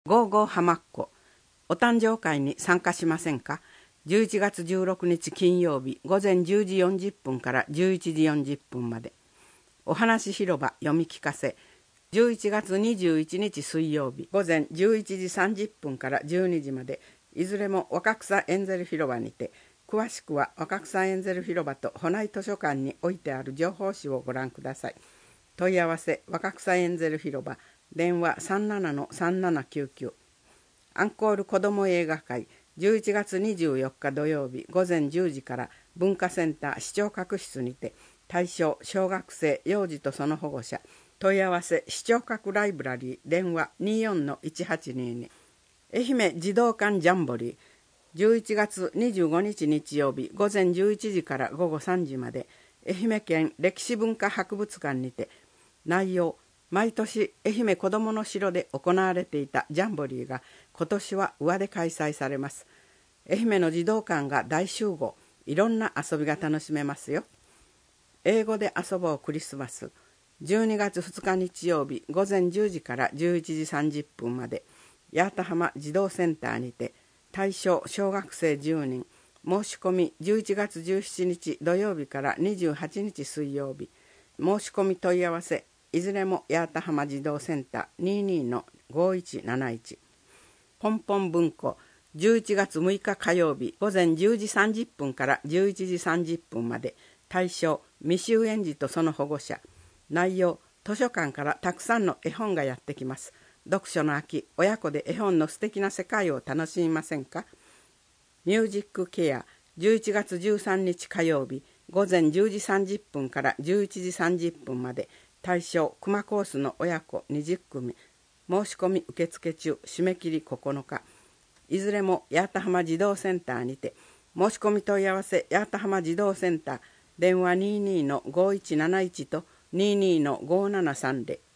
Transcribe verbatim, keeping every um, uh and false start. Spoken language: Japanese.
ゴーゴー浜っ子お誕生会に参加しませんか。じゅういちがつじゅうろくにち金曜日午前じゅうじよんじゅっぷんからじゅういちじよんじゅっぷんまで。お話広場読み聞かせじゅういちがつにじゅういちにち水曜日午前じゅういちじさんじゅっぷんからじゅうにじまで、いずれも若草エンゼル広場にて。詳しくは若草エンゼル広場と保内図書館に置いてある情報誌をご覧ください。問い合わせ若草エンゼル広場、電話 さんななのさんななきゅうきゅう。アンコール子ども映画会じゅういちがつにじゅうよっか土曜日午前じゅうじから文化センター視聴覚室にて。対象小学生、幼児とその保護者。問い合わせ視聴覚ライブラリー、電話 にじゅうよんのいちはちにに。愛媛児童館ジャンボリーじゅういちがつにじゅうごにち日曜日午前じゅういちじからごごさんじまで、愛媛県歴史文化博物館にて。内容毎年愛媛こどもの城で行われていたジャンボリーが今年は宇和で開催されます。愛媛の児童館が大集合、いろんな遊びが楽しめますよ。英語で遊ぼうクリスマスじゅうにがつふつか日曜日午前じゅうじからじゅういちじさんじゅっぷんまで、八幡浜児童センターにて。対象小学生じゅうにん。申し込みじゅういちがつじゅうしちにち土曜日からにじゅうはちにち水曜日。申し込み問い合わせいずれも八幡浜児童センター にじゅうにのごいちなないち。ポンポン文庫じゅういちがつむいか火曜日午前じゅうじさんじゅっぷんからじゅういちじさんじゅっぷんまで。対象未就園児とその保護者。内容図書館からたくさんの絵本がやってきます。読書の秋、親子で絵本の素敵な世界を楽しみませんか。ミュージックケアじゅういちがつじゅうさんにち火曜日午前じゅうじさんじゅっぷんからじゅういちじさんじゅっぷんまで。対象クマコースの親子にじゅっくみ。申し込み受付中、締め切りここのか。いずれも八幡浜児童センターにて。申し込み問い合わせ八幡浜児童センター、電話 にじゅうにのごいちなないちと にじゅうにのごーななさんぜろ。